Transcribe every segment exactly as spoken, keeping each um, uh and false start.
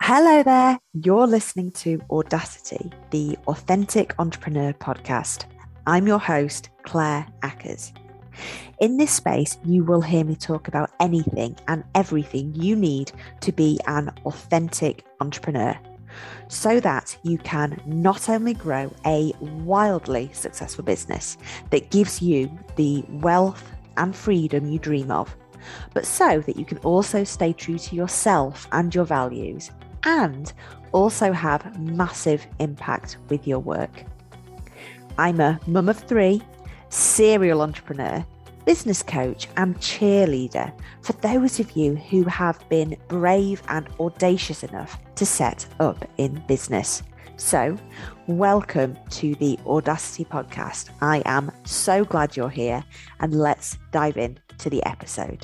Hello there. You're listening to Audacity, the Authentic Entrepreneur podcast. I'm your host, Claire Ackers. In this space, you will hear me talk about anything and everything you need to be an authentic entrepreneur so that you can not only grow a wildly successful business that gives you the wealth and freedom you dream of, but so that you can also stay true to yourself and your values and also have massive impact with your work. I'm a mum of three, serial entrepreneur, business coach and cheerleader for those of you who have been brave and audacious enough to set up in business. So, welcome to the Audacity podcast. I am so glad you're here, and let's dive in to the episode.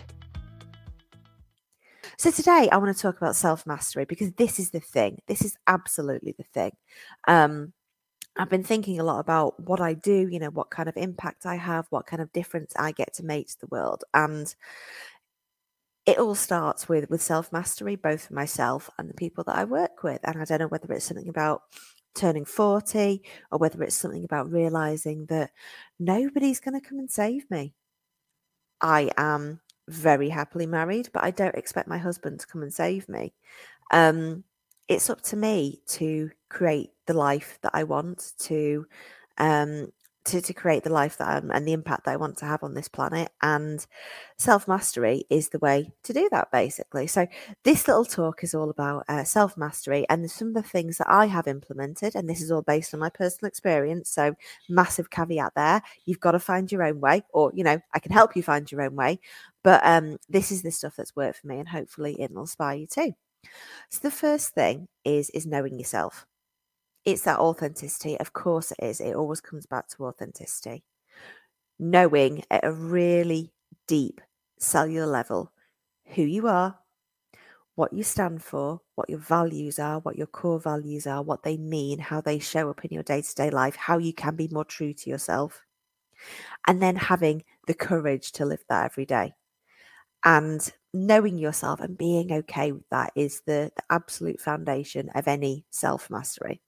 So today I want to talk about self-mastery because this is the thing. This is absolutely the thing. Um, I've been thinking a lot about what I do, you know, what kind of impact I have, what kind of difference I get to make to the world. And it all starts with, with self-mastery, both for myself and the people that I work with. And I don't know whether it's something about turning forty or whether it's something about realizing that nobody's going to come and save me. I am very happily married, but I don't expect my husband to come and save me. Um, it's up to me to create the life that I want to, um, to, to create the life that I'm and the impact that I want to have on this planet. And self-mastery is the way to do that, basically. So this little talk is all about uh, self-mastery and some of the things that I have implemented. And this is all based on my personal experience. So massive caveat there. You've got to find your own way, or, you know, I can help you find your own way. But um, this is the stuff that's worked for me, and hopefully it'll inspire you too. So the first thing is is knowing yourself. It's that authenticity. Of course it is. It always comes back to authenticity. Knowing at a really deep cellular level who you are, what you stand for, what your values are, what your core values are, what they mean, how they show up in your day-to-day life, how you can be more true to yourself. And then having the courage to live that every day. And knowing yourself and being okay with that is the, the absolute foundation of any self-mastery.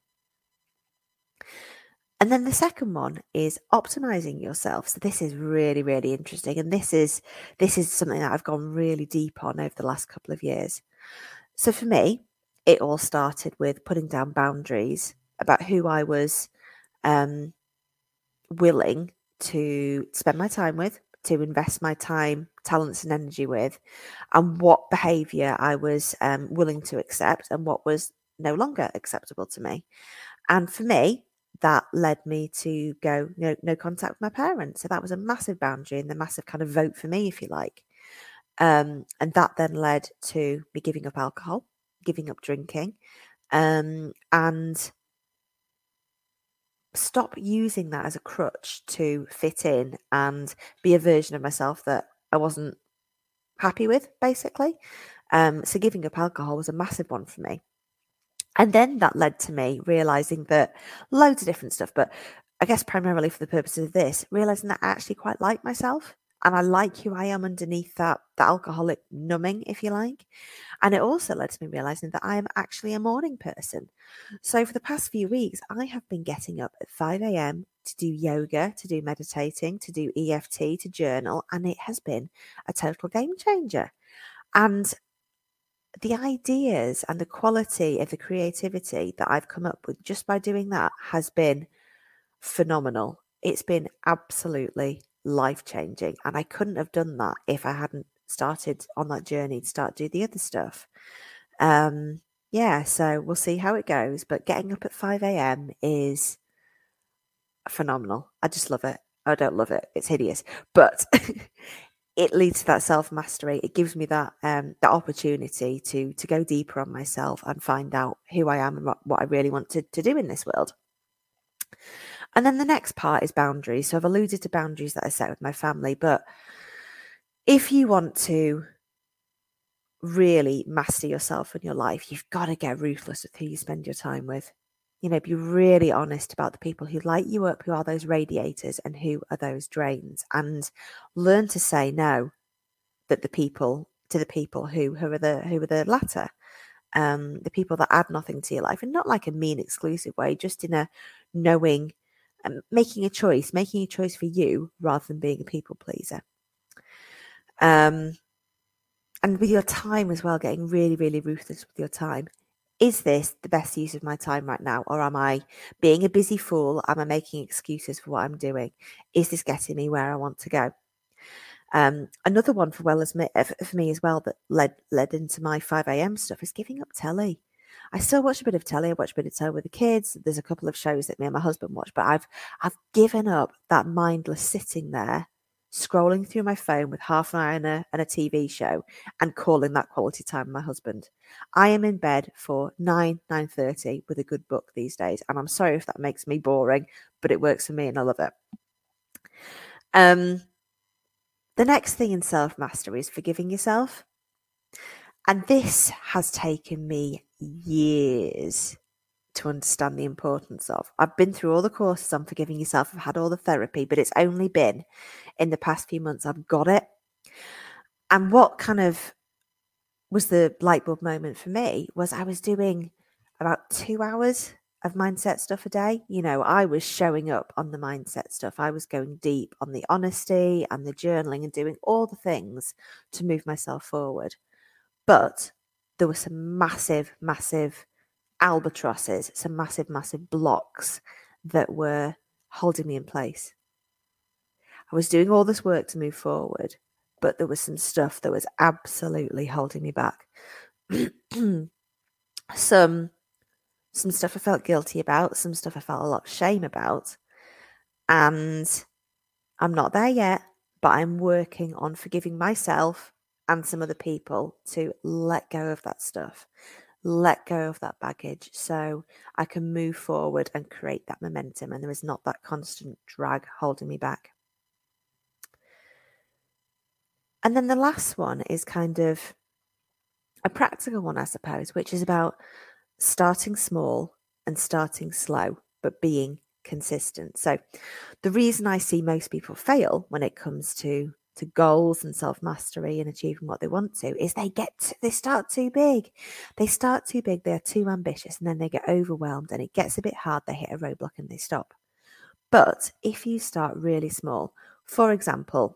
And then the second one is optimizing yourself. So this is really, really interesting. And this is this is something that I've gone really deep on over the last couple of years. So for me, it all started with putting down boundaries about who I was um, willing to spend my time with, to invest my time, talents and energy with, and what behavior I was um, willing to accept and what was no longer acceptable to me. And for me, that led me to go no, no contact with my parents. So that was a massive boundary and the massive kind of vote for me, if you like. Um, and that then led to me giving up alcohol, giving up drinking, um, and stop using that as a crutch to fit in and be a version of myself that I wasn't happy with, basically. Um, so giving up alcohol was a massive one for me. And then that led to me realizing that loads of different stuff, but I guess primarily for the purposes of this, realizing that I actually quite like myself and I like who I am underneath that, that alcoholic numbing, if you like. And it also led to me realizing that I am actually a morning person. So for the past few weeks, I have been getting up at five a.m. to do yoga, to do meditating, to do E F T, to journal, and it has been a total game changer. And the ideas and the quality of the creativity that I've come up with just by doing that has been phenomenal. It's been absolutely life-changing. And I couldn't have done that if I hadn't started on that journey to start do the other stuff. Um, yeah, so we'll see how it goes. But getting up at five a.m. is phenomenal. I just love it. I don't love it. It's hideous. But it leads to that self-mastery. It gives me that um, that opportunity to to go deeper on myself and find out who I am and what, what I really want to, to do in this world. And then the next part is boundaries. So I've alluded to boundaries that I set with my family, but if you want to really master yourself in your life, you've got to get ruthless with who you spend your time with. You know, be really honest about the people who light you up, who are those radiators and who are those drains, and learn to say no that the people to the people who who are the who are the latter. um, the people that add nothing to your life, and not like a mean exclusive way, just in a knowing, um, making a choice, making a choice for you rather than being a people pleaser. Um, and with your time as well, getting really, really ruthless with your time. Is this the best use of my time right now? Or am I being a busy fool? Am I making excuses for what I'm doing? Is this getting me where I want to go? Um, another one for well as me, for me as well that led led into my five a.m. stuff is giving up telly. I still watch a bit of telly. I watch a bit of telly with the kids. There's a couple of shows that me and my husband watch, but I've I've given up that mindless sitting there, scrolling through my phone with half an hour and a, and a T V show and calling that quality time with my husband. I am in bed for nine, nine thirty with a good book these days. And I'm sorry if that makes me boring, but it works for me and I love it. Um, the next thing in self-mastery is forgiving yourself. And this has taken me years to understand the importance of. I've been through all the courses on forgiving yourself. I've had all the therapy, but it's only been in the past few months I've got it. And what kind of was the light bulb moment for me was I was doing about two hours of mindset stuff a day. You know, I was showing up on the mindset stuff. I was going deep on the honesty and the journaling and doing all the things to move myself forward. But there were some massive, massive albatrosses, some massive, massive blocks that were holding me in place. I was doing all this work to move forward, but there was some stuff that was absolutely holding me back. some, some stuff I felt guilty about, some stuff I felt a lot of shame about. And I'm not there yet, but I'm working on forgiving myself and some other people to let go of that stuff, let go of that baggage so I can move forward and create that momentum and there is not that constant drag holding me back. And then the last one is kind of a practical one, I suppose, which is about starting small and starting slow, but being consistent. So the reason I see most people fail when it comes to to goals and self-mastery and achieving what they want to is they get to, they start too big. They start too big, they're too ambitious, and then they get overwhelmed and it gets a bit hard, they hit a roadblock and they stop. But if you start really small, for example,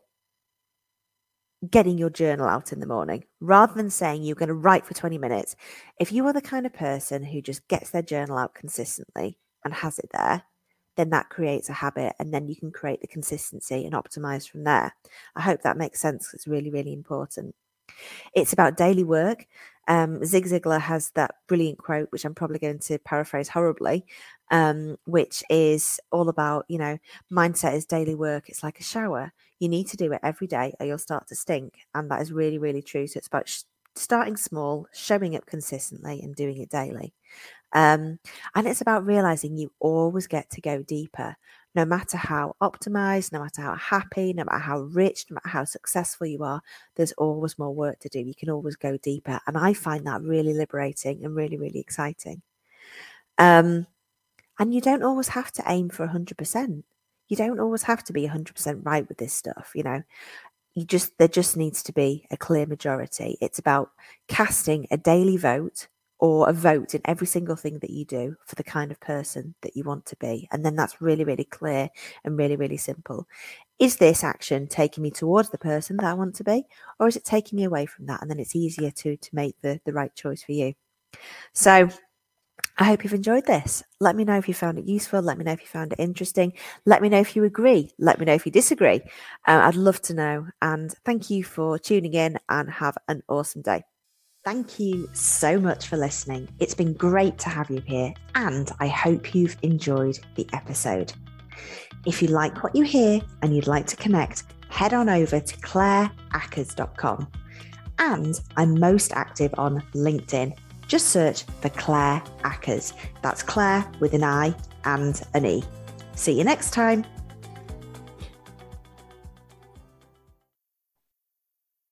getting your journal out in the morning, rather than saying you're going to write for twenty minutes, if you are the kind of person who just gets their journal out consistently and has it there, then that creates a habit and then you can create the consistency and optimize from there. I hope that makes sense. It's really, really important. It's about daily work. Um, Zig Ziglar has that brilliant quote, which I'm probably going to paraphrase horribly, um, which is all about, you know, mindset is daily work. It's like a shower. You need to do it every day or you'll start to stink. And that is really, really true. So it's about sh- starting small, showing up consistently and doing it daily. Um, and it's about realizing you always get to go deeper, no matter how optimized, no matter how happy, no matter how rich, no matter how successful you are, there's always more work to do. You can always go deeper. And I find that really liberating and really, really exciting. Um, and you don't always have to aim for one hundred percent. You don't always have to be one hundred percent right with this stuff, you know. You just there just needs to be a clear majority. It's about casting a daily vote or a vote in every single thing that you do for the kind of person that you want to be. And then that's really, really clear and really, really simple. Is this action taking me towards the person that I want to be? Or is it taking me away from that? And then it's easier to, to make the, the right choice for you. So I hope you've enjoyed this. Let me know if you found it useful. Let me know if you found it interesting. Let me know if you agree. Let me know if you disagree. Uh, I'd love to know. And thank you for tuning in and have an awesome day. Thank you so much for listening. It's been great to have you here, and I hope you've enjoyed the episode. If you like what you hear and you'd like to connect, head on over to claire ackers dot com. And I'm most active on LinkedIn. Just search for Claire Ackers. That's Claire with an I and an E. See you next time.